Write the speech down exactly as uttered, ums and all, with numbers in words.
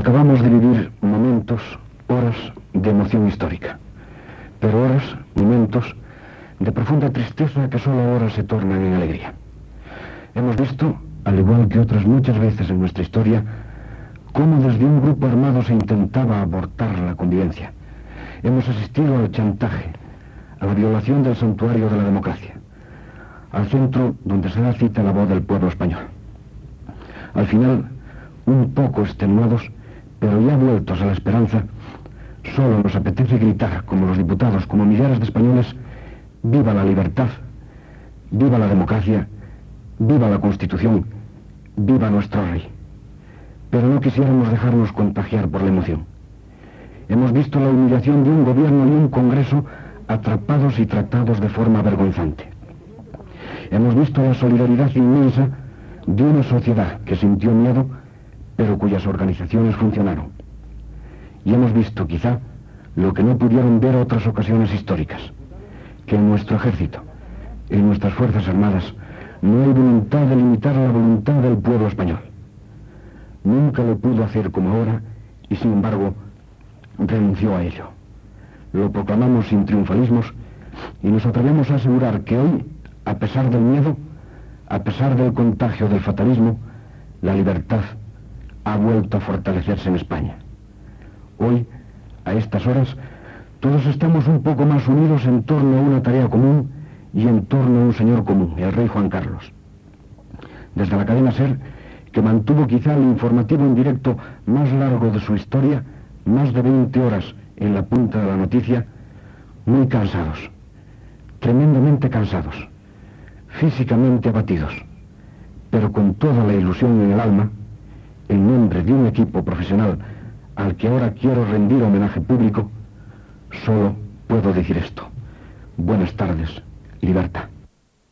Acabamos de vivir momentos, horas de emoción histórica, pero horas, momentos de profunda tristeza que solo ahora se tornan en alegría. Hemos visto, al igual que otras muchas veces en nuestra historia, cómo desde un grupo armado se intentaba abortar la convivencia. Hemos asistido al chantaje, a la violación del santuario de la democracia, al centro donde se da cita la voz del pueblo español. Al final, un poco extenuados, pero ya vueltos a la esperanza, solo nos apetece gritar, como los diputados, como millares de españoles: ¡viva la libertad! ¡Viva la democracia! ¡Viva la Constitución! ¡Viva nuestro rey! Pero no quisiéramos dejarnos contagiar por la emoción. Hemos visto la humillación de un gobierno y un Congreso atrapados y tratados de forma vergonzante. Hemos visto la solidaridad inmensa de una sociedad que sintió miedo, pero cuyas organizaciones funcionaron. Y hemos visto, quizá, lo que no pudieron ver otras ocasiones históricas, que en nuestro ejército, en nuestras fuerzas armadas, no hay voluntad de limitar la voluntad del pueblo español. Nunca lo pudo hacer como ahora, y sin embargo, renunció a ello. Lo proclamamos sin triunfalismos y nos atrevemos a asegurar que hoy, a pesar del miedo, a pesar del contagio del fatalismo, la libertad ha vuelto a fortalecerse en España. Hoy, a estas horas, todos estamos un poco más unidos en torno a una tarea común y en torno a un señor común, el rey Juan Carlos. Desde la cadena SER, que mantuvo quizá el informativo en directo más largo de su historia, más de veinte horas en la punta de la noticia, muy cansados, tremendamente cansados, físicamente abatidos, pero con toda la ilusión en el alma, en nombre de un equipo profesional al que ahora quiero rendir homenaje público, solo puedo decir esto: buenas tardes, libertad.